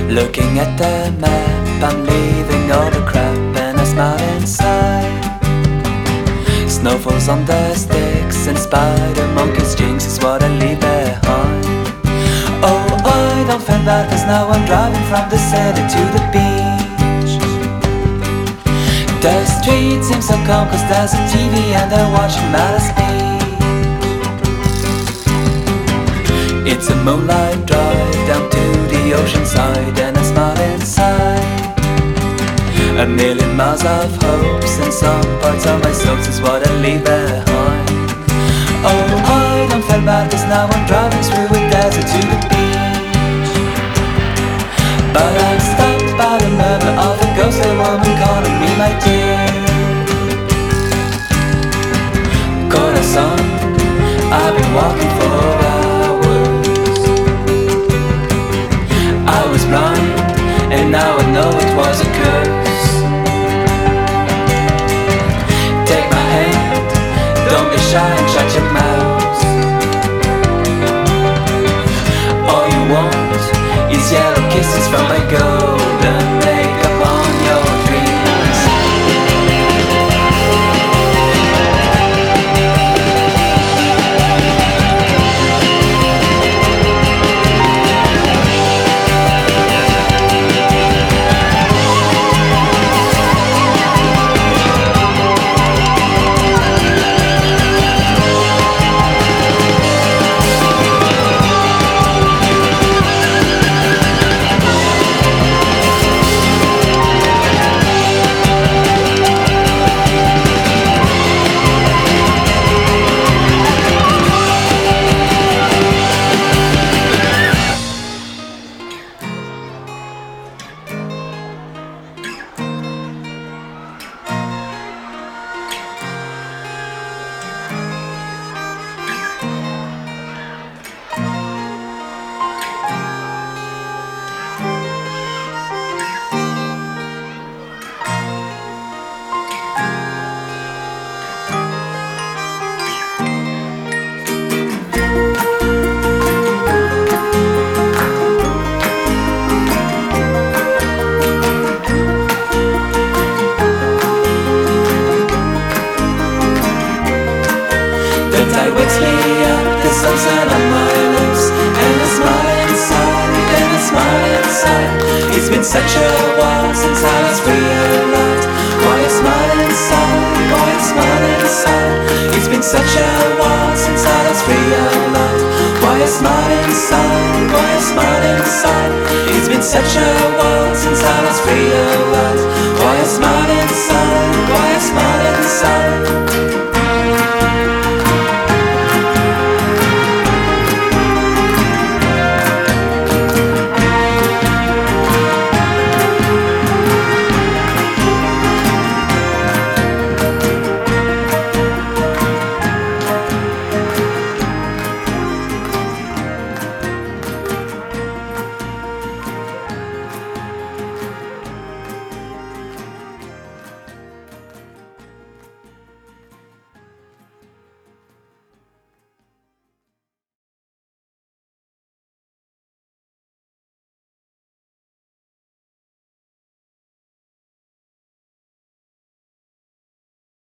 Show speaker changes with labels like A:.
A: Looking at the map, I'm leaving all the crap and I smile inside. Snow falls on the sticks and spider monkeys jinx is what I leave behind. Oh, I don't feel bad cause now I'm driving from the city to the beach. The street seems so calm cause there's a TV and they're watching Malice Beach. It's a moonlight drive down to the ocean side and I smile inside. A million miles of hopes and some parts of my soul is what I leave behind. Oh, I don't feel bad cause now I'm driving through a desert to the beach. But I'm stopped by the murmur of a ghostly woman calling me my dear. Corazon, I've been walking for hours. I was blind and now I know it was a curse. Take my hand, don't be shy and shut your mouth. All you want is yellow kisses from my golden makeup on your dreams. The tide wakes me up, the sunset on my lips, and I smile inside, and I smile inside. It's been such a while since I was realized why I smile inside, why I smile inside. It's been such a while since I was realized why I smile inside, why I smile inside. It's been such a while since I was realized why I smile inside, why I smile inside.